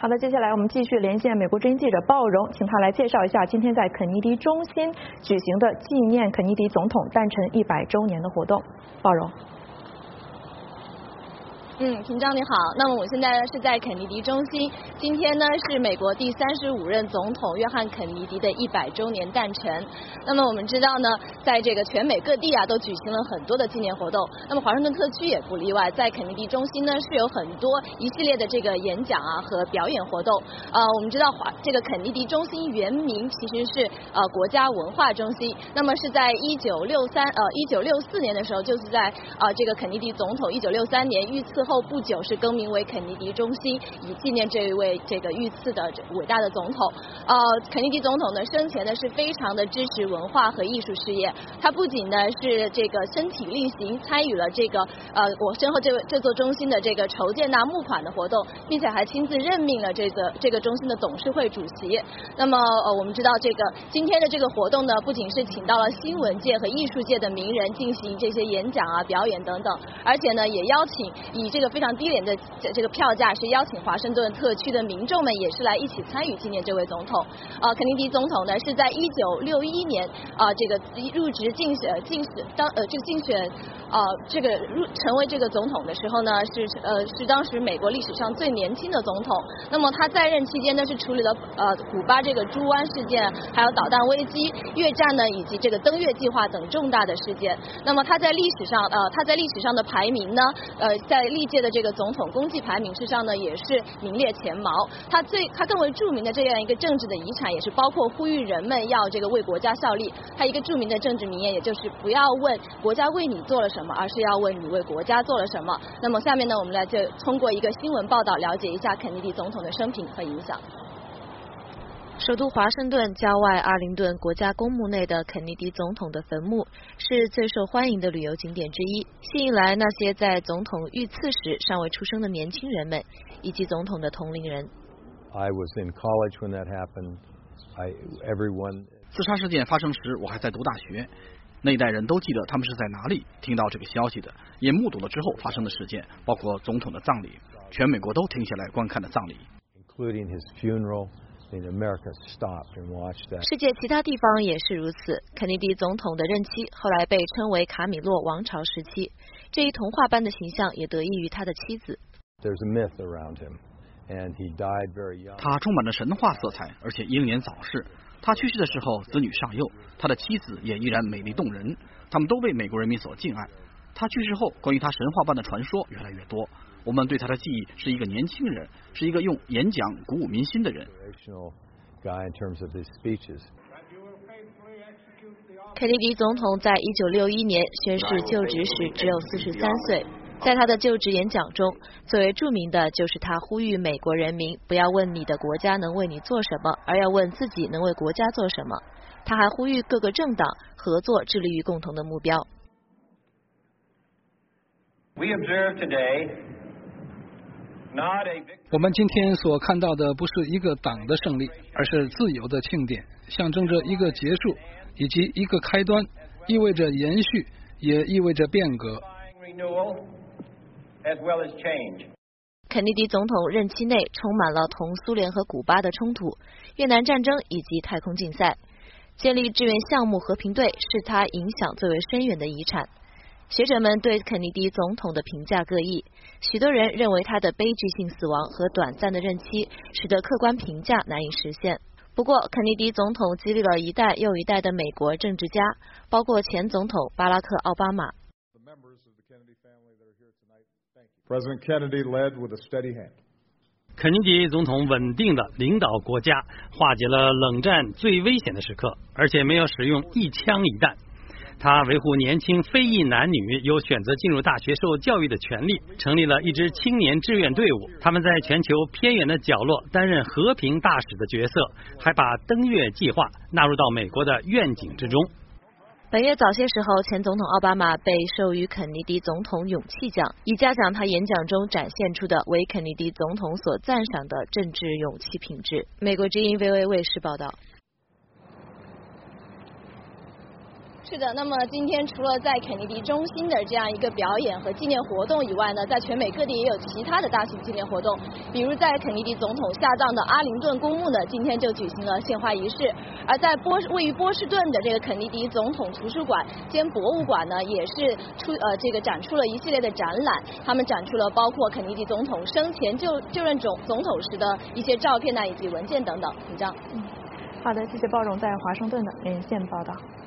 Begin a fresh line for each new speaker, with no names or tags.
好的，接下来我们继续连线美国之音记者鲍荣，请他来介绍一下今天在肯尼迪中心举行的纪念肯尼迪总统诞辰100周年的活动。鲍荣。
平章你好。那么我现在是在肯尼迪中心，今天呢是美国第35任总统约翰肯尼迪的100周年诞辰。那么我们知道呢，在这个全美各地都举行了很多的纪念活动。那么华盛顿特区也不例外，在肯尼迪中心呢是有很多一系列的这个演讲和表演活动。我们知道这个肯尼迪中心原名其实是国家文化中心。那么是在1964年的时候，就是在这个肯尼迪总统1963年遇刺后不久是更名为肯尼迪中心，以纪念这一位这个遇刺的伟大的总统。肯尼迪总统呢生前呢是非常的支持文化和艺术事业，他不仅呢是这个身体力行参与了这个我身后这座中心的这个筹建募款的活动，并且还亲自任命了这个中心的董事会主席。那么我们知道今天的这个活动呢，不仅是请到了新闻界和艺术界的名人进行这些演讲表演等等，而且呢也邀请以这个非常低廉的这个票价是邀请华盛顿特区的民众们也是来一起参与纪念这位总统。肯尼迪总统呢是在1961年这个入职竞选成为这个总统的时候呢是当时美国历史上最年轻的总统。那么他在任期间呢是处理了古巴这个猪湾事件，还有导弹危机、越战呢以及这个登月计划等重大的事件。那么他在历史上的排名呢在历届的这个总统功绩排名之上呢也是名列前茅。他更为著名的这样一个政治的遗产也是包括呼吁人们要这个为国家效力。他一个著名的政治名言也就是不要问国家为你做了什么，而是要问你为国家做了什么。那么下面呢我们来就通过一个新闻报道了解一下肯尼迪总统的生平和影响。首都华盛顿郊外阿灵顿国家公墓内的肯尼迪总统的坟墓是最受欢迎的旅游景点之一，吸引来那些在总统遇刺时尚未出生的年轻人们以及总统的同龄人。
自杀事件发生时我还在读大学，那一代人都记得他们是在哪里听到这个消息的，也目睹了之后发生的事件，包括总统的葬礼，全美国都停下来观看了葬礼。
世界其他地方也是如此。肯尼迪总统的任期后来被称为卡米洛王朝时期，这一童话般的形象也得益于他的妻子。
他充满了神话色彩，而且英年早逝。他去世的时候子女尚幼，他的妻子也依然美丽动人，他们都被美国人民所敬爱。他去世后，关于他神话般的传说越来越多。我们对他的记忆是一个年轻人，是一个用演讲鼓舞民心的人。
肯尼迪总统在1961年宣誓就职时只有43岁。在他的就职演讲中，最为著名的就是他呼吁美国人民不要问你的国家能为你做什么，而要问自己能为国家做什么。他还呼吁各个政党合作，致力于共同的目标。
我们今天所看到的不是一个党的胜利，而是自由的庆典，象征着一个结束以及一个开端，意味着延续，也意味着变革。
肯尼迪总统任期内充满了同苏联和古巴的冲突、越南战争以及太空竞赛。建立志愿项目和平队是他影响最为深远的遗产。学者们对肯尼迪总统的评价各异，许多人认为他的悲剧性死亡和短暂的任期使得客观评价难以实现。不过，肯尼迪总统激励了一代又一代的美国政治家，包括前总统巴拉克·奥巴马。
肯尼迪总统稳定地领导国家，化解了冷战最危险的时刻，而且没有使用一枪一弹。他维护年轻非裔男女有选择进入大学受教育的权利，成立了一支青年志愿队伍，他们在全球偏远的角落担任和平大使的角色，还把登月计划纳入到美国的愿景之中。
本月早些时候，前总统奥巴马被授予肯尼迪总统勇气奖，以嘉奖他演讲中展现出的为肯尼迪总统所赞赏的政治勇气品质。美国之音 VOA 卫视报道。 是的，那么今天除了在肯尼迪中心的这样一个表演和纪念活动以外呢，在全美各地也有其他的大型纪念活动，比如在肯尼迪总统下葬的阿灵顿公墓呢，今天就举行了献花仪式。而在位于波士顿的这个肯尼迪总统图书馆兼博物馆呢，也是展出了一系列的展览，他们展出了包括肯尼迪总统生前就任总统时的一些照片以及文件等等。请张。
好的，谢谢鲍荣在华盛顿的连线报道。